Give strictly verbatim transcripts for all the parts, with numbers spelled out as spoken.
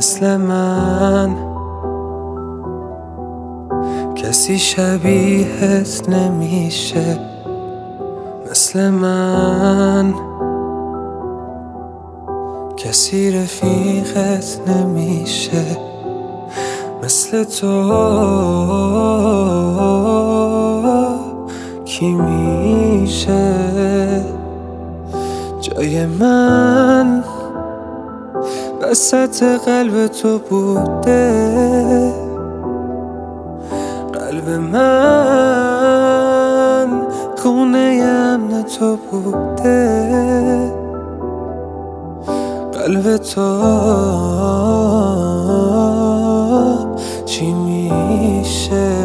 مثل من کسی شبیهت نمیشه، مثل من کسی رفیقت نمیشه، مثل تو کی میشه؟ جای من وسط قلب تو بوده، قلب من خونه امن تو بوده، قلب تو چی میشه؟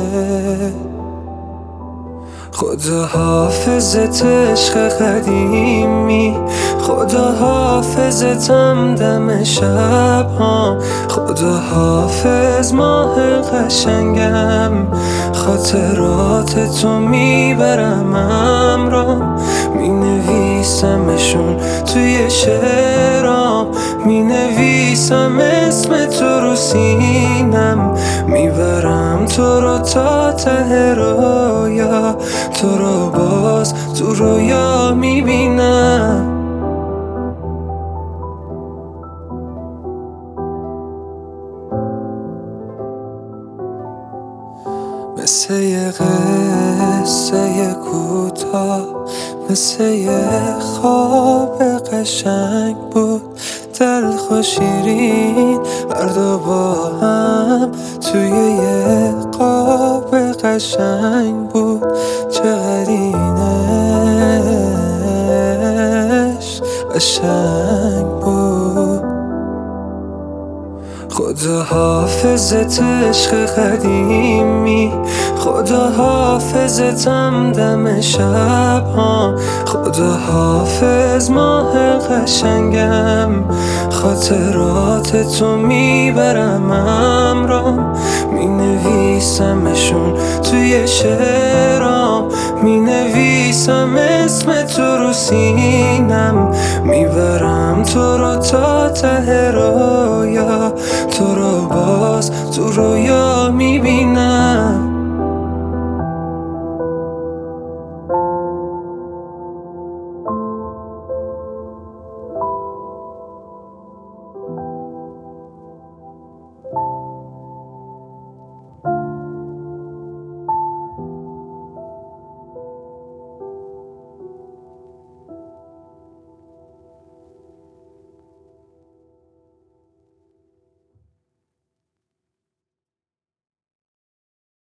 خدا حافظت عشق قدیمی، خدا حافظتم دم شب ها، خدا حافظ ماه قشنگم، خاطرات تو میبرم امرام، می نویسمشون توی شعرام، می نویسم اسم تو رو سینم، میبرم تو رو تا ته رویا، تو رو باز تو رویا میبینم. مثل یه قصه کوتاه، مثل یه خواب قشنگ بود، تلخ و شیرین هر دو با هم توی یه قاب قشنگ بود، چقدر اینش قشنگ بود. خدا حافظت عشق قدیمی، خدا حافظتم دم شب ها، خدا حافظ ماه قشنگم، خاطرات تو میبرم امرام، می نویسمشون توی شعرام، می نویسم اسم تو رو سینم، میبرم تو رو تا ته رویا، تو رو باز تو رویا میبینم.